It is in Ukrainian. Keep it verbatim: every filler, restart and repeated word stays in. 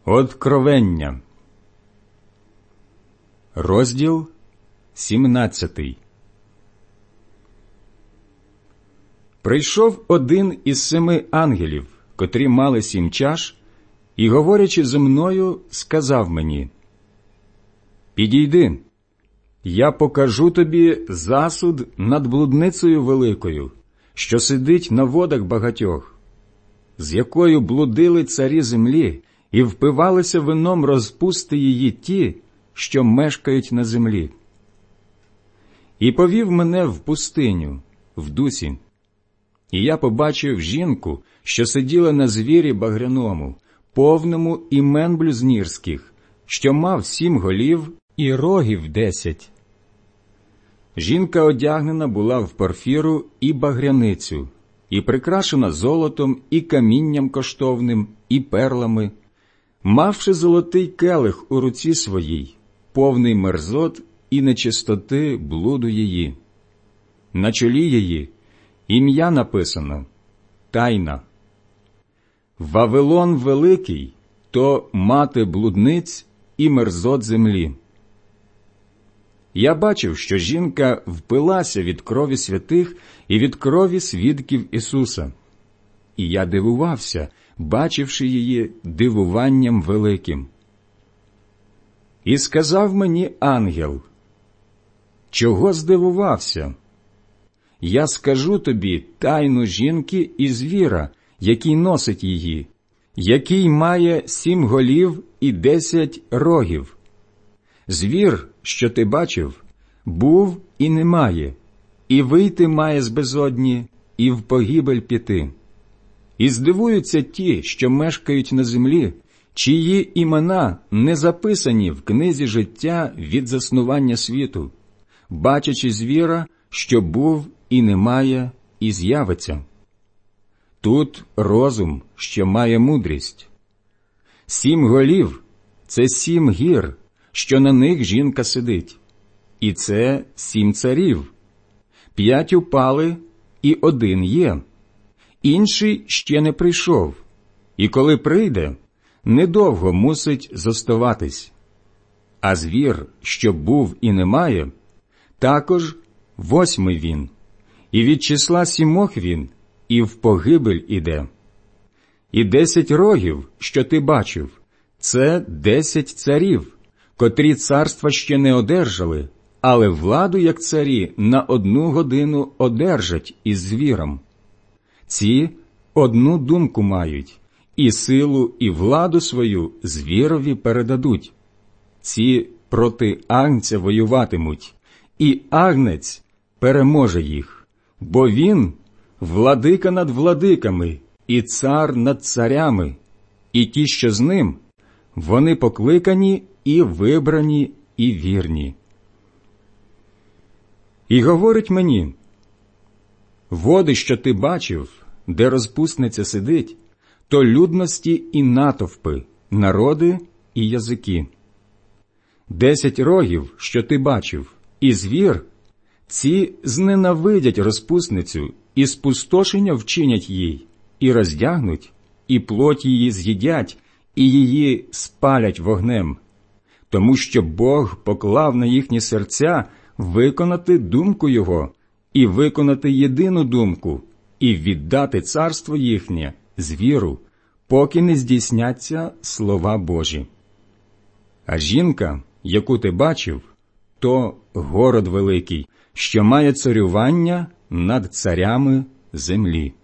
Откровення, розділ сімнадцятий. Прийшов один із семи ангелів, котрі мали сім чаш, і, говорячи зі мною, сказав мені: «Підійди, я покажу тобі засуд над блудницею великою, що сидить на водах багатьох, з якою блудили царі землі, і впивалися вином розпусти її ті, що мешкають на землі. І повів мене в пустиню, в дусі, і я побачив жінку, що сиділа на звірі багряному, повному імен блюзнірських, що мав сім голів і рогів десять. Жінка одягнена була в порфіру і багряницю, і прикрашена золотом, і камінням коштовним, і перлами, мавши золотий келих у руці своїй, повний мерзот і нечистоти блуду її. На чолі її ім'я написано «Тайна». Вавилон великий – то мати блудниць і мерзот землі. Я бачив, що жінка впилася від крові святих і від крові свідків Ісуса. І я дивувався, бачивши її дивуванням великим. І сказав мені ангел: «Чого здивувався? Я скажу тобі тайну жінки і звіра, який носить її, який має сім голів і десять рогів. Звір, що ти бачив, був і немає, і вийти має з безодні, і в погибель піти. І здивуються ті, що мешкають на землі, чиї імена не записані в книзі життя від заснування світу, бачачи звіра, що був і немає, і з'явиться. Тут розум, що має мудрість. Сім голів – це сім гір, що на них жінка сидить, і це сім царів. П'ять упали, і один є. Інший ще не прийшов, і коли прийде, недовго мусить зоставатись. А звір, що був і немає, також восьмий він, і від числа сімох він, і в погибель іде. І десять рогів, що ти бачив, це десять царів, котрі царства ще не одержали, але владу, як царі, на одну годину одержать із звіром. Ці одну думку мають, і силу, і владу свою звірові передадуть. Ці проти агнця воюватимуть, і агнець переможе їх, бо він владика над владиками і цар над царями, і ті, що з ним, вони покликані і вибрані, і вірні. І говорить мені: води, що ти бачив, де розпусниця сидить, то людності і натовпи, народи і язики. Десять рогів, що ти бачив, і звір, ці зненавидять розпусницю, і спустошення вчинять їй, і роздягнуть, і плоть її з'їдять, і її спалять вогнем, тому що Бог поклав на їхні серця виконати думку Його, і виконати єдину думку, і віддати царство їхнє звіру, поки не здійсняться слова Божі. А жінка, яку ти бачив, то город великий, що має царювання над царями землі».